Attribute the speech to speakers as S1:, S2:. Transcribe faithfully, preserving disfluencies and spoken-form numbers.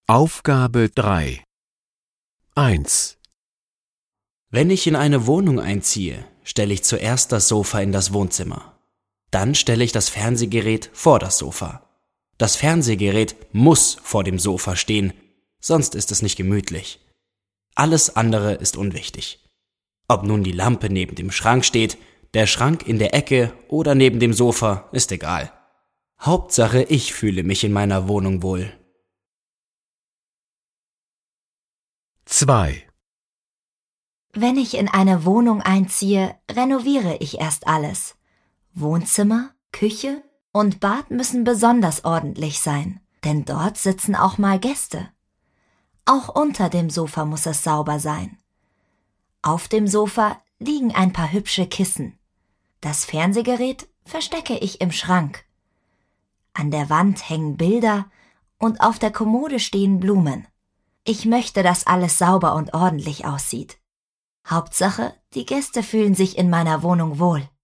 S1: Aufgabe drei. eins.
S2: Wenn ich in eine Wohnung einziehe, stelle ich zuerst das Sofa in das Wohnzimmer. Dann stelle ich das Fernsehgerät vor das Sofa. Das Fernsehgerät muss vor dem Sofa stehen, sonst ist es nicht gemütlich. Alles andere ist unwichtig. Ob nun die Lampe neben dem Schrank steht, der Schrank in der Ecke oder neben dem Sofa, ist egal. Hauptsache, ich fühle mich in meiner Wohnung wohl.
S1: zwei.
S3: Wenn ich in eine Wohnung einziehe, renoviere ich erst alles. Wohnzimmer, Küche und Bad müssen besonders ordentlich sein, denn dort sitzen auch mal Gäste. Auch unter dem Sofa muss es sauber sein. Auf dem Sofa liegen ein paar hübsche Kissen. Das Fernsehgerät verstecke ich im Schrank. An der Wand hängen Bilder und auf der Kommode stehen Blumen. Ich möchte, dass alles sauber und ordentlich aussieht. Hauptsache, die Gäste fühlen sich in meiner Wohnung wohl.